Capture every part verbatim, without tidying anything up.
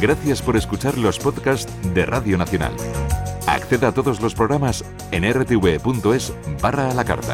Gracias por escuchar los podcasts de Radio Nacional. Acceda a todos los programas en r t v punto es barra a la carta.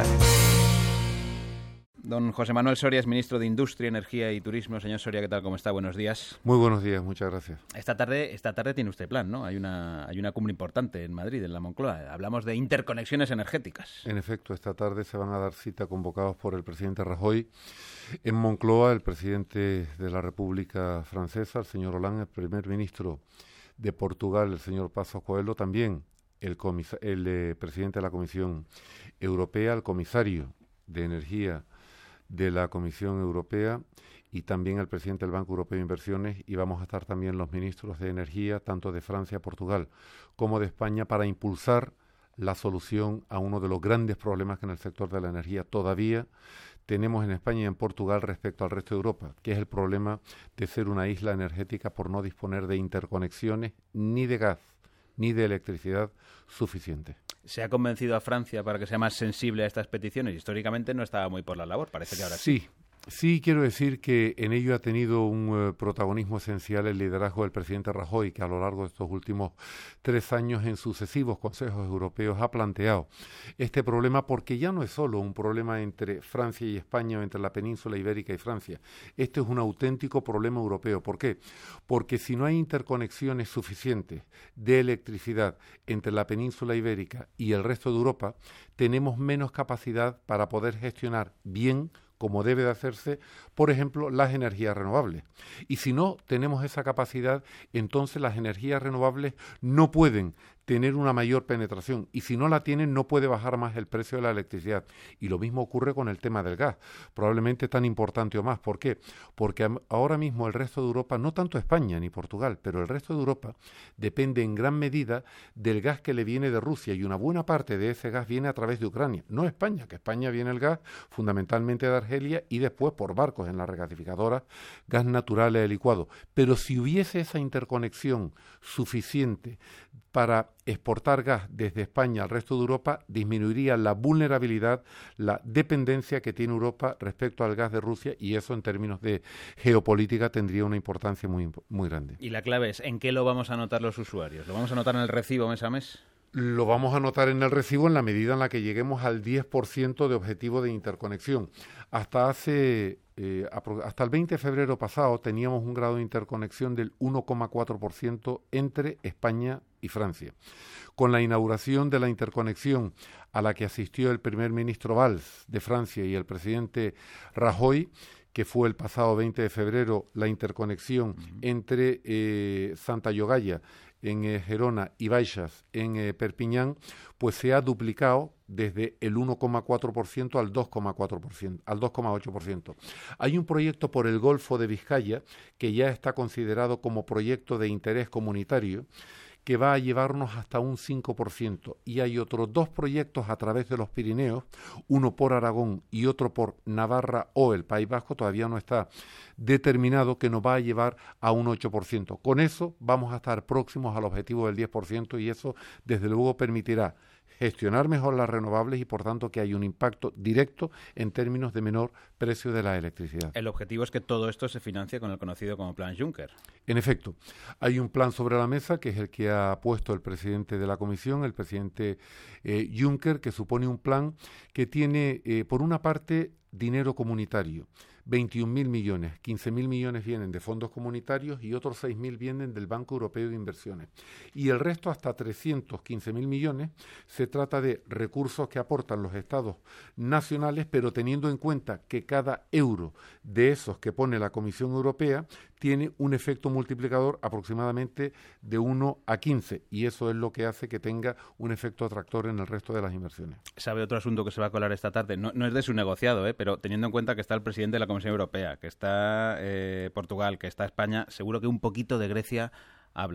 Don José Manuel Soria es ministro de Industria, Energía y Turismo. Señor Soria, ¿qué tal? ¿Cómo está? Buenos días. Muy buenos días, muchas gracias. Esta tarde, esta tarde tiene usted plan, ¿no? Hay una, hay una cumbre importante en Madrid, en la Moncloa. Hablamos de interconexiones energéticas. En efecto, esta tarde se van a dar cita convocados por el presidente Rajoy. En Moncloa, el presidente de la República Francesa, el señor Hollande, el primer ministro de Portugal, el señor Passos Coelho, también el, comisa- el eh, presidente de la Comisión Europea, el comisario de Energía de la Comisión Europea y también el presidente del Banco Europeo de Inversiones, y vamos a estar también los ministros de Energía, tanto de Francia, Portugal, como de España, para impulsar la solución a uno de los grandes problemas que en el sector de la energía todavía tenemos en España y en Portugal respecto al resto de Europa, que es el problema de ser una isla energética por no disponer de interconexiones ni de gas ni de electricidad suficiente. ¿Se ha convencido a Francia para que sea más sensible a estas peticiones? Históricamente no estaba muy por la labor, parece que ahora sí. Sí. Sí, quiero decir que en ello ha tenido un uh, protagonismo esencial el liderazgo del presidente Rajoy, que a lo largo de estos últimos tres años en sucesivos consejos europeos ha planteado este problema, porque ya no es solo un problema entre Francia y España o entre la península ibérica y Francia. Este es un auténtico problema europeo. ¿Por qué? Porque si no hay interconexiones suficientes de electricidad entre la península ibérica y el resto de Europa, tenemos menos capacidad para poder gestionar bien, como debe de hacerse, por ejemplo, las energías renovables. Y si no tenemos esa capacidad, entonces las energías renovables no pueden tener una mayor penetración, y si no la tienen no puede bajar más el precio de la electricidad. Y lo mismo ocurre con el tema del gas, probablemente tan importante o más. ¿Por qué? Porque ahora mismo el resto de Europa, no tanto España ni Portugal, pero el resto de Europa depende en gran medida del gas que le viene de Rusia, y una buena parte de ese gas viene a través de Ucrania, no España, que España viene el gas fundamentalmente de Argelia y después por barcos en las regasificadoras, gas natural e licuado. Pero si hubiese esa interconexión suficiente para exportar gas desde España al resto de Europa, disminuiría la vulnerabilidad, la dependencia que tiene Europa respecto al gas de Rusia, y eso en términos de geopolítica tendría una importancia muy, muy grande. Y la clave es, ¿en qué lo vamos a notar los usuarios? ¿Lo vamos a notar en el recibo mes a mes? Lo vamos a notar en el recibo en la medida en la que lleguemos al diez por ciento de objetivo de interconexión. Hasta hace eh, hasta el veinte de febrero pasado teníamos un grado de interconexión del uno coma cuatro por ciento entre España y Francia. Con la inauguración de la interconexión a la que asistió el primer ministro Valls de Francia y el presidente Rajoy, que fue el pasado veinte de febrero, la interconexión uh-huh. entre eh, Santa Llogaia en eh, Gerona y Baixas en eh, Perpiñán, pues se ha duplicado desde el uno coma cuatro por ciento al dos coma cuatro por ciento, al dos coma ocho por ciento. Hay un proyecto por el Golfo de Vizcaya que ya está considerado como proyecto de interés comunitario, que va a llevarnos hasta un cinco por ciento. Y hay otros dos proyectos a través de los Pirineos, uno por Aragón y otro por Navarra o el País Vasco, todavía no está determinado, que nos va a llevar a un ocho por ciento. Con eso vamos a estar próximos al objetivo del diez por ciento, y eso desde luego permitirá gestionar mejor las renovables y por tanto que haya un impacto directo en términos de menor precio de la electricidad. El objetivo es que todo esto se financie con el conocido como Plan Juncker. En efecto, hay un plan sobre la mesa que es el que ha puesto el presidente de la Comisión, el presidente eh, Juncker, que supone un plan que tiene, eh, por una parte, dinero comunitario, veintiún mil millones, quince mil millones vienen de fondos comunitarios y otros seis mil vienen del Banco Europeo de Inversiones. Y el resto, hasta trescientos quince mil millones, se trata de recursos que aportan los estados nacionales, pero teniendo en cuenta que cada euro de esos que pone la Comisión Europea tiene un efecto multiplicador aproximadamente de uno a quince, y eso es lo que hace que tenga un efecto atractor en el resto de las inversiones. ¿Sabe otro asunto que se va a colar esta tarde? No, no es de su negociado, ¿eh? Pero teniendo en cuenta que está el presidente de la Comisión Europea, que está eh, Portugal, que está España, seguro que un poquito de Grecia hablan.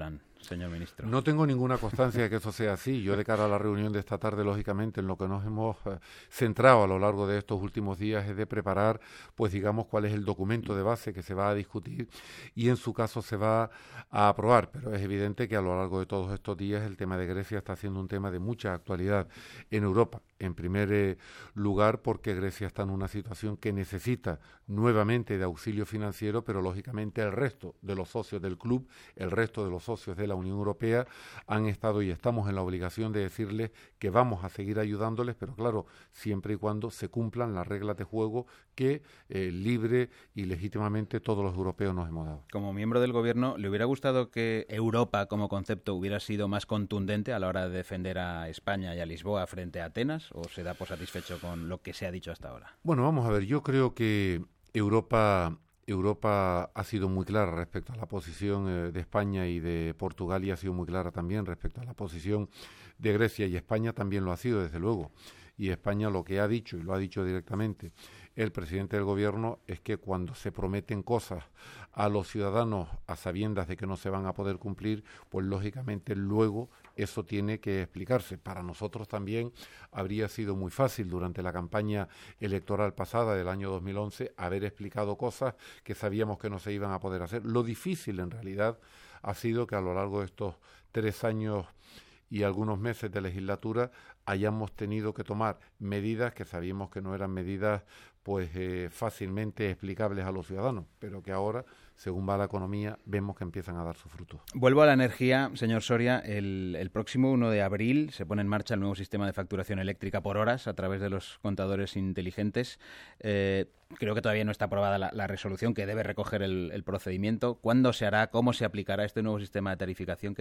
señor ministro. No tengo ninguna constancia de que eso sea así. Yo, de cara a la reunión de esta tarde, lógicamente, en lo que nos hemos eh, centrado a lo largo de estos últimos días es de preparar, pues digamos, cuál es el documento de base que se va a discutir y en su caso se va a aprobar. Pero es evidente que a lo largo de todos estos días el tema de Grecia está siendo un tema de mucha actualidad en Europa. En primer eh, lugar, porque Grecia está en una situación que necesita nuevamente de auxilio financiero, pero lógicamente el resto de los socios del club, el resto de los socios de la Unión Europea han estado y estamos en la obligación de decirles que vamos a seguir ayudándoles, pero claro, siempre y cuando se cumplan las reglas de juego que eh, libre y legítimamente todos los europeos nos hemos dado. Como miembro del gobierno, ¿le hubiera gustado que Europa como concepto hubiera sido más contundente a la hora de defender a España y a Lisboa frente a Atenas? ¿O se da por satisfecho con lo que se ha dicho hasta ahora? Bueno, vamos a ver, yo creo que Europa, Europa ha sido muy clara respecto a la posición eh, de España y de Portugal, y ha sido muy clara también respecto a la posición de Grecia, y España también lo ha sido, desde luego. Y España lo que ha dicho, y lo ha dicho directamente el presidente del gobierno, es que cuando se prometen cosas a los ciudadanos a sabiendas de que no se van a poder cumplir, pues lógicamente luego eso tiene que explicarse. Para nosotros también habría sido muy fácil durante la campaña electoral pasada del año dos mil once haber explicado cosas que sabíamos que no se iban a poder hacer. Lo difícil en realidad ha sido que a lo largo de estos tres años y algunos meses de legislatura hayamos tenido que tomar medidas que sabíamos que no eran medidas pues eh, fácilmente explicables a los ciudadanos, pero que ahora, según va la economía, vemos que empiezan a dar sus frutos. Vuelvo a la energía, señor Soria. El, el próximo uno de abril se pone en marcha el nuevo sistema de facturación eléctrica por horas a través de los contadores inteligentes. Eh, creo que todavía no está aprobada la, la resolución que debe recoger el, el procedimiento. ¿Cuándo se hará? ¿Cómo se aplicará este nuevo sistema de tarificación que